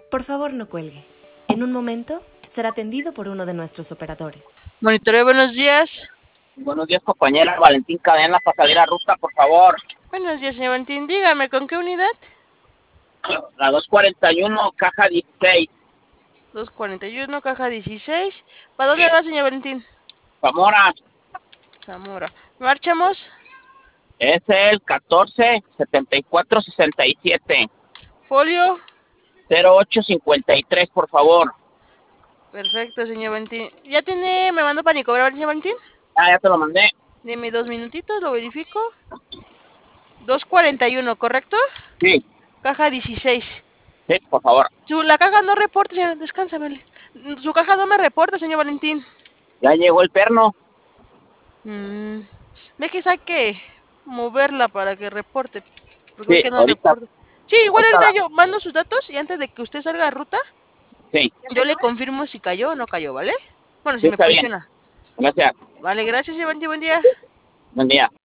Por favor, no cuelgue. En un momento será atendido por uno de nuestros operadores. Monitoreo, buenos días. Buenos días, compañera. Valentín Cadena, para salir a ruta, por favor. Buenos días, señor Valentín. Dígame, ¿con qué unidad? La 241, caja 16. 241, caja 16. ¿Para dónde va, señor Valentín? Zamora. Zamora. ¿Marchamos? Es el 14-74-67. Folio. 0853, por favor. Perfecto, señor Valentín. ¿Ya tiene, me mandó para ni cobrar, señor Valentín? Ah, ya te lo mandé. Deme 2 minutitos, lo verifico. 241, ¿correcto? Sí, Caja 16. sí, por favor. La caja no reporta, señor. Descánsamele. Su caja no me reporta, señor Valentín. Ya llegó el perno. Ve que hay que moverla para que reporte. Porque ve Sí, que no ahorita. reporta. Sí, igual ahorita yo mando sus datos y antes de que usted salga a ruta, Sí, yo le confirmo si cayó o no cayó, ¿vale? Bueno, sí, si me está bien. funciona. Gracias. Vale, gracias, Iván. Buen día. Buen día.